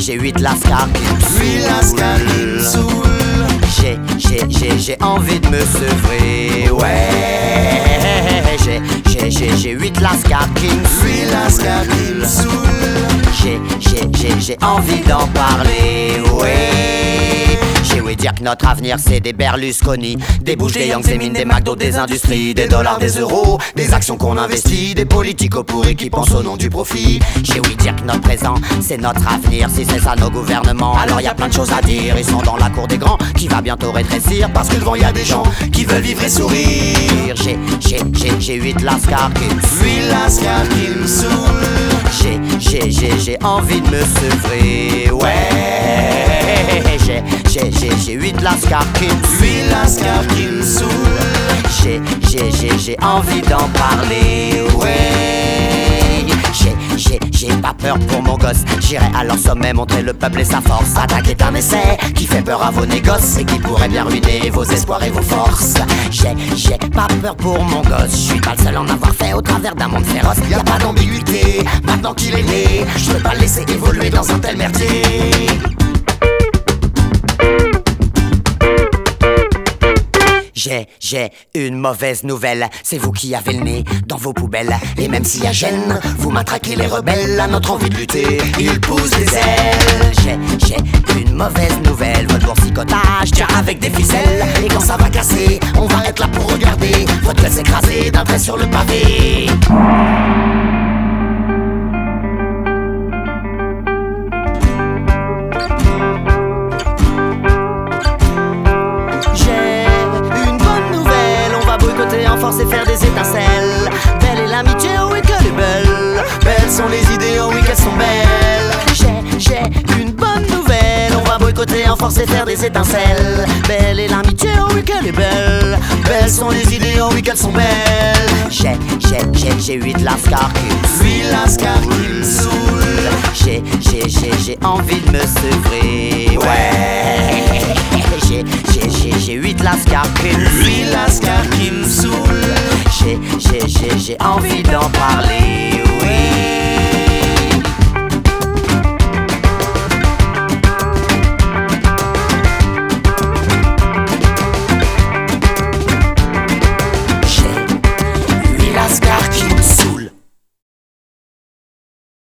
j'ai 8 lascars qui me saoulent. 8 lascars qui me saoulent. J'ai envie de me sevrer. Ouais, j'ai 8 lascars qui me saoulent. 8 lascars qui me saoulent. J'ai envie d'en parler. Ouais. J'ai ouï dire que notre avenir c'est des Berlusconi, des Bush, des Yanks, des mines, des McDo, des industries, des dollars, des euros, des actions qu'on investit, des politiques pourris qui pensent au nom du profit. J'ai ouï dire que notre présent c'est notre avenir. Si c'est ça nos gouvernements, alors y a plein de choses à dire. Ils sont dans la cour des grands qui va bientôt rétrécir, parce que devant y a des gens qui veulent vivre et sourire. J'ai 8 lascars qui me saoulent. 8 lascars qui me saoulent. J'ai envie de me sevrer. Ouais, j'ai 8 lascars qui me saoulent. 8 lascars qui me saoulent. J'ai envie d'en parler. Ouais, j'ai pas peur pour mon gosse. J'irai à leur sommet montrer le peuple et sa force. Attaque est un essai qui fait peur à vos négoces et qui pourrait bien ruiner vos espoirs et vos forces. J'ai pas peur pour mon gosse. Je suis pas le seul à en avoir fait au travers d'un monde féroce. Y a pas d'ambiguïté, maintenant qu'il est né, je peux pas le laisser évoluer dans un tel merdier. J'ai une mauvaise nouvelle, c'est vous qui avez le nez dans vos poubelles. Et même s'il y a gêne, vous matraquez les rebelles. À notre envie de lutter, ils poussent les ailes. J'ai une mauvaise nouvelle, votre boursicotage tient avec des ficelles. Et quand ça va casser, on va être là pour regarder votre gueule s'écraser d'un trait sur le pavé. Et faire des étincelles. Belle est l'amitié, oh oui qu'elle est belle. Belles sont les idées, oh oui qu'elles sont belles. J'ai une bonne nouvelle. On va boycotter en force et faire des étincelles. Belle est l'amitié, oh oui qu'elle est belle. Belles sont les idées, oh oui qu'elles sont belles. J'ai 8 lascars qui me saoulent. 8 lascars qui me saoulent. J'ai envie de me sevrer. Ouais, j'ai 8 lascars qui me saoulent. 8 lascars qui me saoulent. J'ai envie d'en parler, oui.